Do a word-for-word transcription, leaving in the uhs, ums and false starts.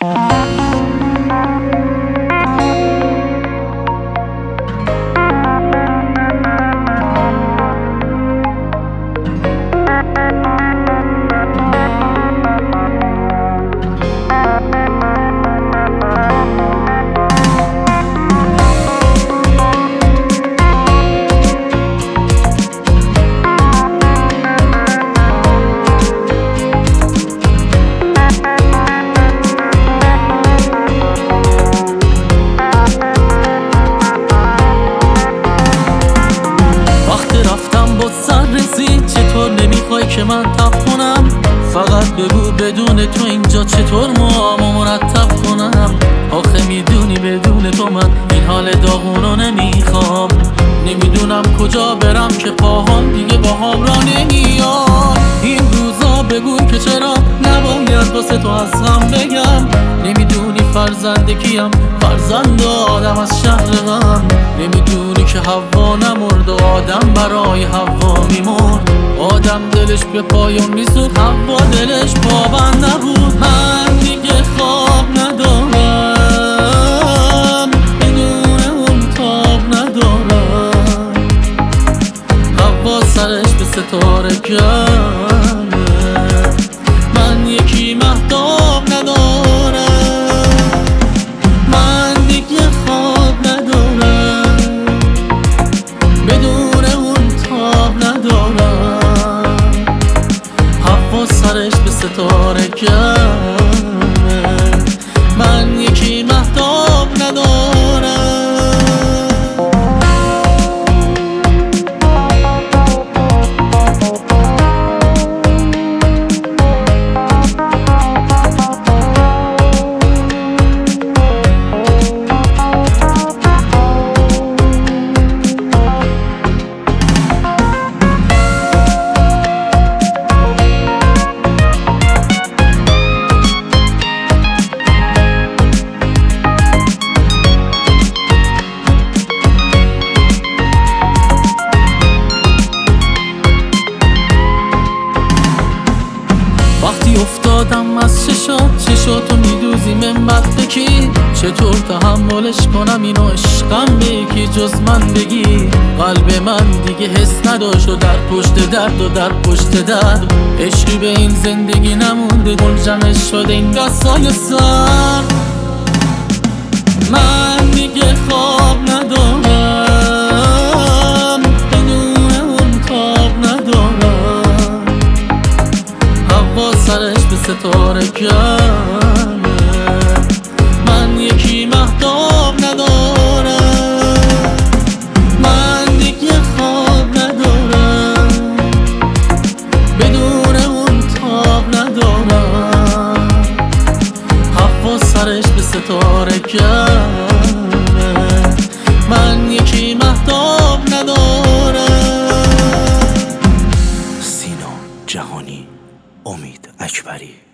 چطور نمیخوای که من تب کنم؟ فقط بگو بدون تو اینجا چطور موامو مرتب کنم؟ آخه میدونی بدون تو من این حال داغونو نمیخوام. نمیدونم کجا برم که پاهام دیگه باهام را نمیاد. این روزا بگو که چرا نباید واسه تو از هم بگم. نمیدونی فرزند کیم، فرزند آدم از شهر غم. نمیدونی که حوا نمرد و آدم برای حوا میمرد. آدم دلش به پایان میسود، حوا دلش پابند نبود. من دیگه خواب ندارم، بدون اون تاب ندارم. حوا سرش به ستاره گرمه، من یکی مهتاب ندارم. من دیگه خواب ندارم، بدون اون تاب ندارم. حوا سرش به ستاره گرمه، من یکی مهتاب ندارم. وقتی افتادم از چشات، چشاتو میدوزی من بدبکی. چطور تحملش کنم اینو عشقم به یکی جز من بگی؟ قلب من دیگه حس نداشت و در پشت درد و در پشت درد. عشقی به این زندگی نمونده، ملجمش شده این دستای سر. من دیگه خواب ندارم، بدون اون تاب ندارم. حوا سرش به ستاره گرمه، من یکی مهتاب ندارم. من دیگه خواب ندارم، بدون اون تاب ندارم. حوا سرش به ستاره گرمه، من یکی مهتاب ندارم. سینا جهانی، امید اکبری.